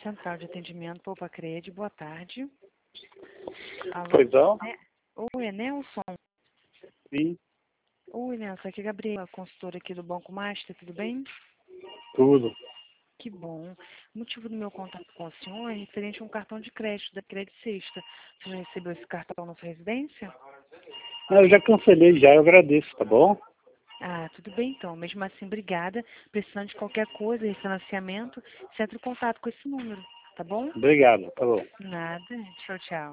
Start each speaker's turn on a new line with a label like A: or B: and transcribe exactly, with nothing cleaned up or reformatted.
A: Central de Atendimento Poupa Crede, boa tarde. Alô?
B: Pois não?
A: É, oi, é Nelson?
B: Sim,
A: Oi, Nelson, aqui é a Gabriela, consultora aqui do Banco Master, tudo bem?
B: tudo.
A: Que bom. O motivo do meu contato com o senhor é referente a um cartão de crédito da Crédito Sexta. Você já recebeu esse cartão na sua residência?
B: Ah, eu já cancelei já, eu agradeço, tá bom?
A: Ah, tudo bem então. Mesmo assim, obrigada. Precisando de qualquer coisa, refinanciamento, você entra em contato com esse número, tá bom?
B: Obrigado, tá bom.
A: Nada. Tchau, tchau.